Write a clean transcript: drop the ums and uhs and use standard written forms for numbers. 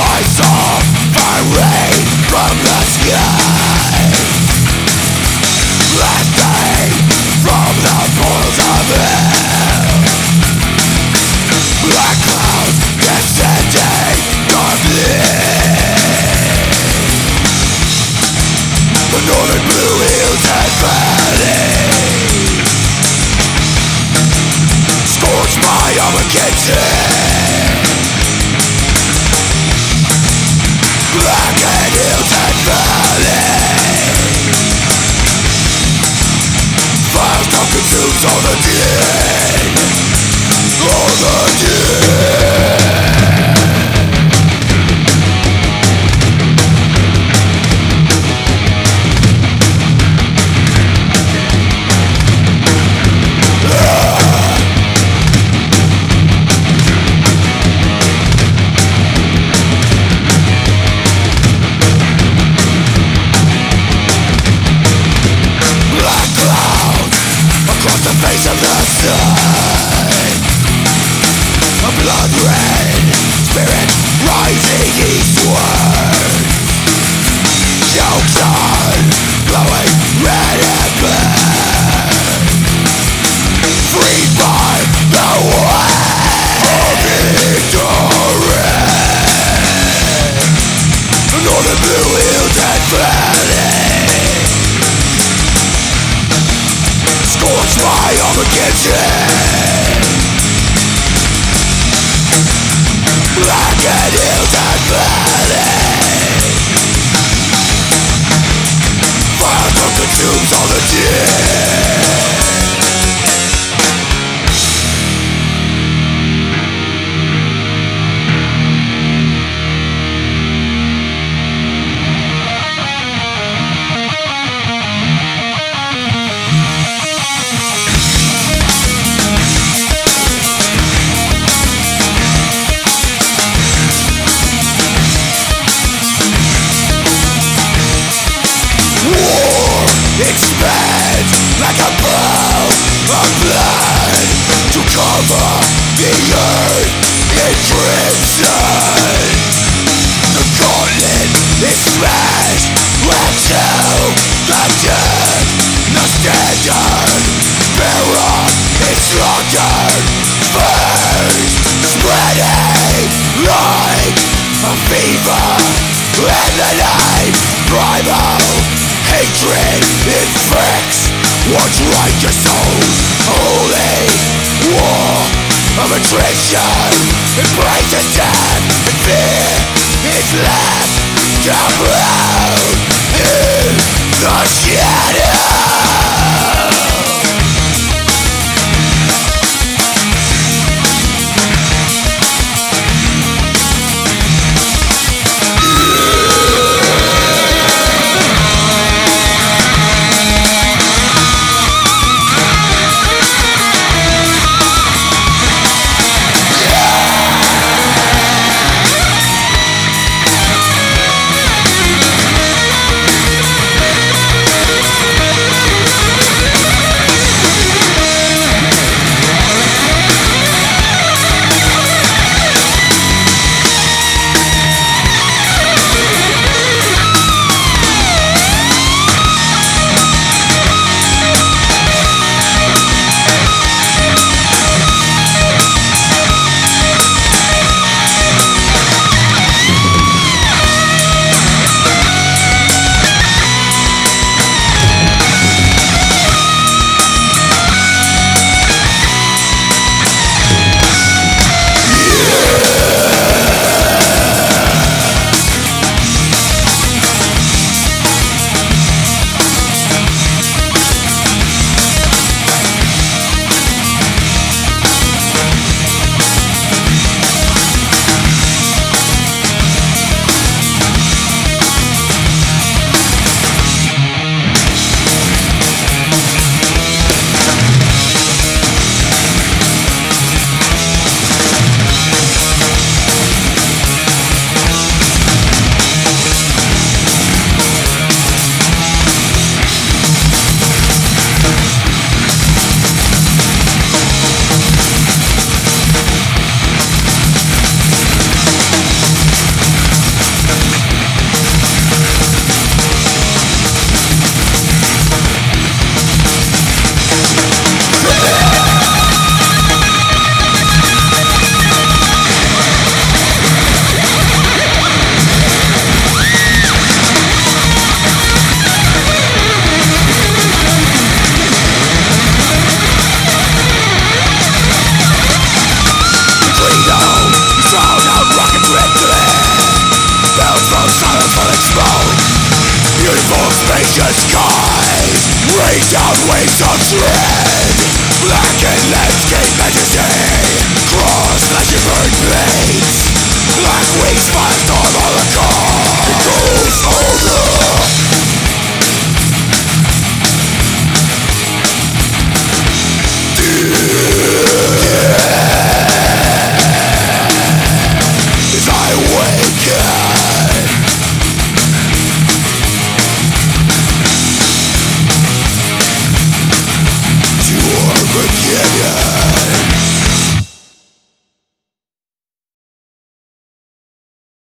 I saw fire rain from the sky, blasting from the portals of hell. Black clouds descending darkly. The northern blue hills and valley, scorched by Armageddon. Blackened hills and valley, fire still consumes all the dead. All the dead. Face of the sun, a blood red spirit rising eastward. Chokes on, glowing red and black, freed by the way of victory. The northern blue hills and valley, scorched by Armageddon. Blackened hills and valley, fire still consumes all the dead. Expands like a bow of blood to cover the earth in crimson. The gauntlet is smashed into the dirt. The standard bearer is slaughtered first, spreading like a fever in the night. Primal hatred infects one's righteous souls. Holy war of attrition embraces death, and fear is left down brown in the shadow. Spacious skies, rain down waves of dread. Blackened landscape majesty, cross flashing burn blades. Black wings fast on all the car. It grows older. As I awaken, to Armageddon.